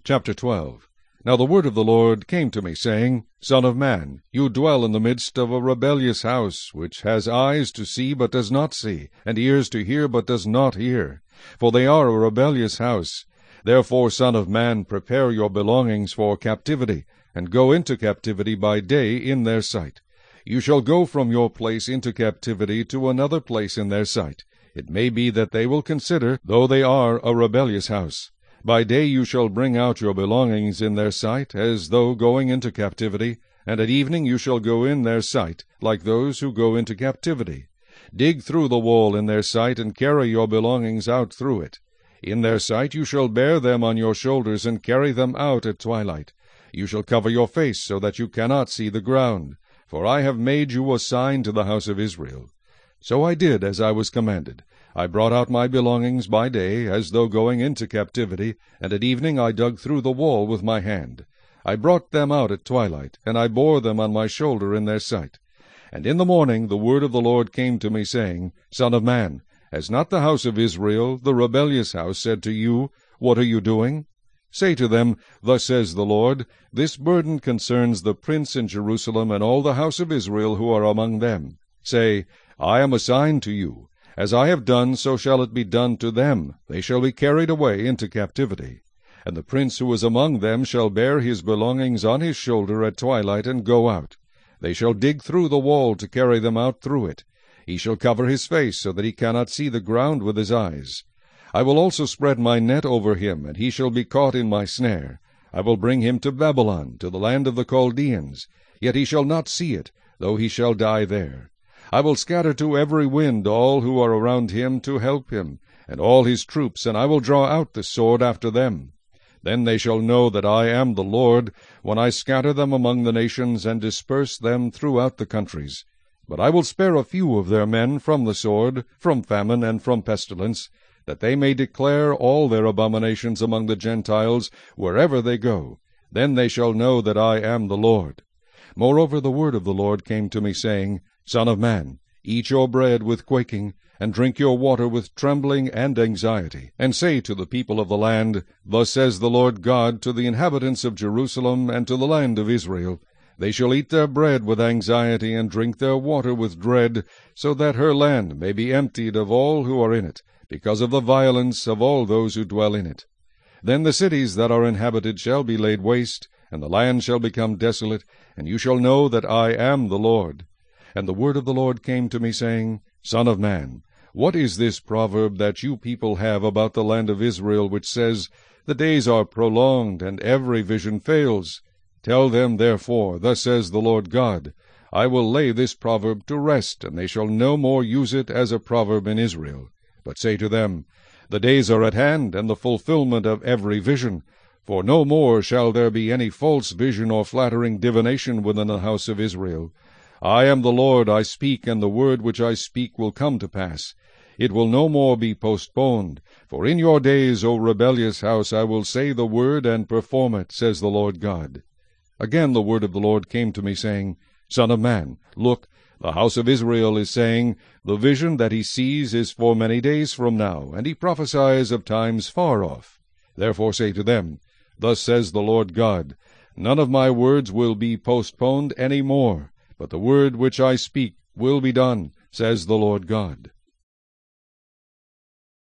Chapter 12. Now the word of the Lord came to me, saying, Son of man, you dwell in the midst of a rebellious house, which has eyes to see but does not see, and ears to hear but does not hear. For they are a rebellious house. Therefore, Son of man, prepare your belongings for captivity, and go into captivity by day in their sight. You shall go from your place into captivity to another place in their sight. It may be that they will consider, though they are a rebellious house. By day you shall bring out your belongings in their sight, as though going into captivity, and at evening you shall go in their sight, like those who go into captivity. Dig through the wall in their sight, and carry your belongings out through it. In their sight you shall bear them on your shoulders, and carry them out at twilight. You shall cover your face, so that you cannot see the ground. For I have made you a sign to the house of Israel. So I did as I was commanded. I brought out my belongings by day, as though going into captivity, and at evening I dug through the wall with my hand. I brought them out at twilight, and I bore them on my shoulder in their sight. And in the morning the word of the Lord came to me, saying, Son of man, has not the house of Israel, the rebellious house, said to you, What are you doing? Say to them, Thus says the Lord, This burden concerns the prince in Jerusalem and all the house of Israel who are among them. Say, I am a sign to you. As I have done, so shall it be done to them. They shall be carried away into captivity. And the prince who is among them shall bear his belongings on his shoulder at twilight and go out. They shall dig through the wall to carry them out through it. He shall cover his face, so that he cannot see the ground with his eyes. I will also spread my net over him, and he shall be caught in my snare. I will bring him to Babylon, to the land of the Chaldeans. Yet he shall not see it, though he shall die there. I will scatter to every wind all who are around him to help him, and all his troops, and I will draw out the sword after them. Then they shall know that I am the Lord, when I scatter them among the nations, and disperse them throughout the countries. But I will spare a few of their men from the sword, from famine, and from pestilence, that they may declare all their abominations among the Gentiles, wherever they go. Then they shall know that I am the Lord. Moreover the word of the Lord came to me, saying, Son of man, eat your bread with quaking, and drink your water with trembling and anxiety, and say to the people of the land, Thus says the Lord God to the inhabitants of Jerusalem and to the land of Israel, They shall eat their bread with anxiety, and drink their water with dread, so that her land may be emptied of all who are in it, because of the violence of all those who dwell in it. Then the cities that are inhabited shall be laid waste, and the land shall become desolate, and you shall know that I am the Lord. And the word of the Lord came to me, saying, Son of man, what is this proverb that you people have about the land of Israel, which says, The days are prolonged, and every vision fails? Tell them, therefore, Thus says the Lord God, I will lay this proverb to rest, and they shall no more use it as a proverb in Israel. But say to them, The days are at hand, and the fulfillment of every vision. For no more shall there be any false vision or flattering divination within the house of Israel. I am the Lord, I speak, and the word which I speak will come to pass. It will no more be postponed. For in your days, O rebellious house, I will say the word and perform it, says the Lord God. Again the word of the Lord came to me, saying, Son of man, look, the house of Israel is saying, The vision that he sees is for many days from now, and he prophesies of times far off. Therefore say to them, Thus says the Lord God, None of my words will be postponed any more, but the word which I speak will be done, says the Lord God.